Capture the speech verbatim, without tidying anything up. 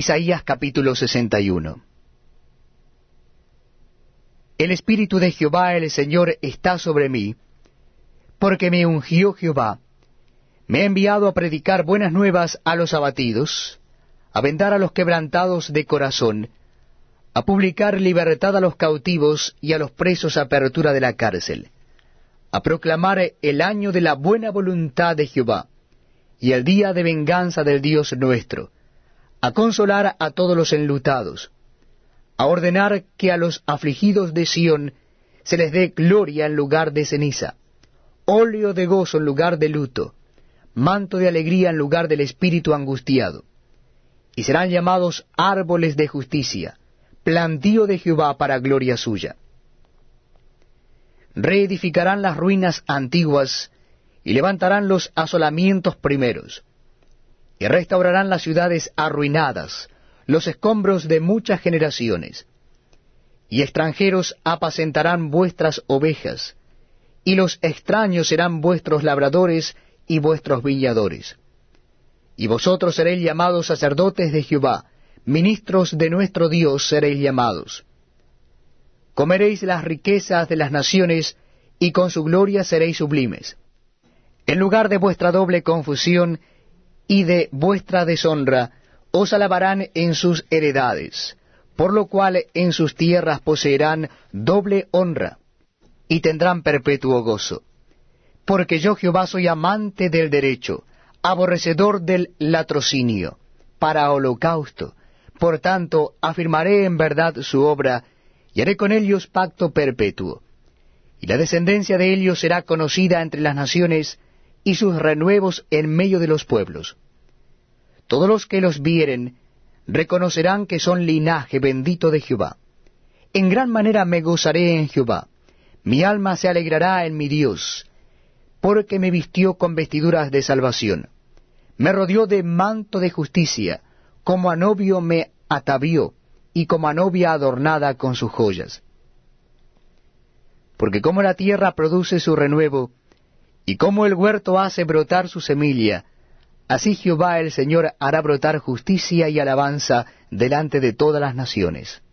Isaías capítulo sesenta y uno. El Espíritu de Jehová el Señor está sobre mí, porque me ungió Jehová, me ha enviado a predicar buenas nuevas a los abatidos, a vendar a los quebrantados de corazón, a publicar libertad a los cautivos y a los presos apertura de la cárcel, a proclamar el año de la buena voluntad de Jehová, y el día de venganza del Dios nuestro, a consolar a todos los enlutados, a ordenar que a los afligidos de Sión se les dé gloria en lugar de ceniza, óleo de gozo en lugar de luto, manto de alegría en lugar del espíritu angustiado. Y serán llamados árboles de justicia, plantío de Jehová para gloria suya. Reedificarán las ruinas antiguas, y levantarán los asolamientos primeros, y restaurarán las ciudades arruinadas, los escombros de muchas generaciones. Y extranjeros apacentarán vuestras ovejas, y los extraños serán vuestros labradores y vuestros viñadores. Y vosotros seréis llamados sacerdotes de Jehová, ministros de nuestro Dios seréis llamados. Comeréis las riquezas de las naciones, y con su gloria seréis sublimes. En lugar de vuestra doble confusión y de vuestra deshonra, os alabarán en sus heredades, por lo cual en sus tierras poseerán doble honra, y tendrán perpetuo gozo. Porque yo Jehová soy amante del derecho, aborrecedor del latrocinio, para holocausto. Por tanto, afirmaré en verdad su obra, y haré con ellos pacto perpetuo. Y la descendencia de ellos será conocida entre las naciones, y sus renuevos en medio de los pueblos. Todos los que los vieren reconocerán que son linaje bendito de Jehová. En gran manera me gozaré en Jehová, mi alma se alegrará en mi Dios, porque me vistió con vestiduras de salvación, me rodeó de manto de justicia, como a novio me atavió, y como a novia adornada con sus joyas. Porque como la tierra produce su renuevo, y como el huerto hace brotar su semilla, así Jehová el Señor hará brotar justicia y alabanza delante de todas las naciones.